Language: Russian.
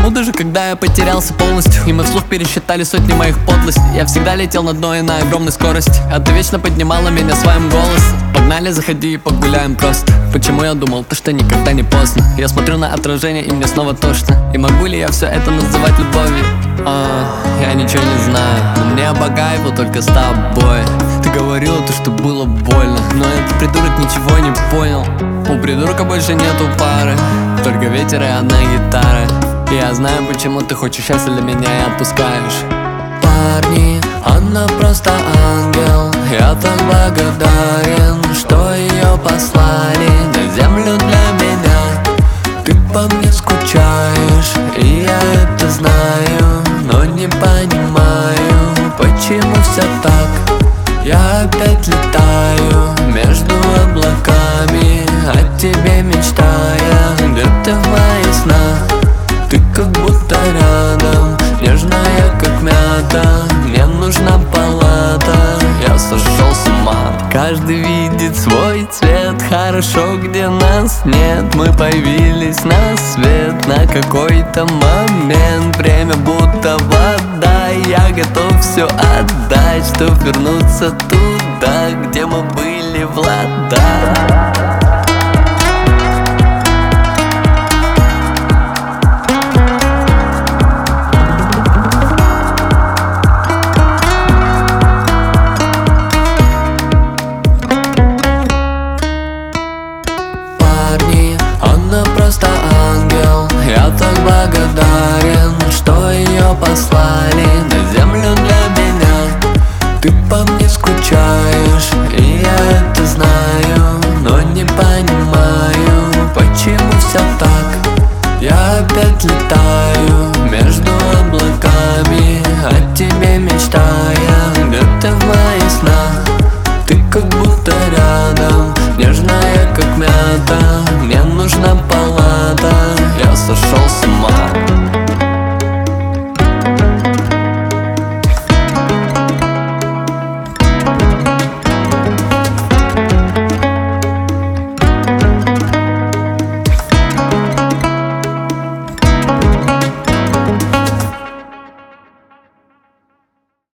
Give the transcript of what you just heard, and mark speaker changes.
Speaker 1: Почему даже когда я потерялся полностью, и мы вслух пересчитали сотни моих подлостей, я всегда летел на дно и на огромной скорости, а ты вечно поднимала меня своим голосом. Погнали, заходи и погуляем просто. Почему я думал, то что никогда не поздно? Я смотрю на отражение и мне снова тошно. И могу ли я все это называть любовью? Я ничего не знаю, но мне по кайфу только с тобой. Ты говорила то, что было больно, но этот придурок ничего не понял. У придурка больше нету пары, только ветер и одна гитара. И я знаю, почему ты хочешь счастья для меня и отпускаешь. Парни, она просто ангел. Я так благодарен, что ее послали на землю для меня. Ты по мне скучаешь, и я это знаю, но не понимаю, почему все так. Я опять летаю между облаками, о тебе мечтая, где-то в моих снах. Ты как будто рядом, нежная как мята. Мне нужна палата, я сошел с ума. Каждый видит свой цвет, хорошо, где нас нет. Мы появились на свет на какой-то момент. Время будто вода, я готов все отдать, чтоб вернуться туда, где мы были в ладах. Она просто ангел. Я так благодарен, что ее послали на землю для меня. Ты по мне скучаешь, и я это знаю, но не понимаю, почему все так. Я опять летаю между облаками, о тебе мечтая, где-то в моих снах. Ты как будто рядом, нежная как мята. Мне нужна палата, я сошел с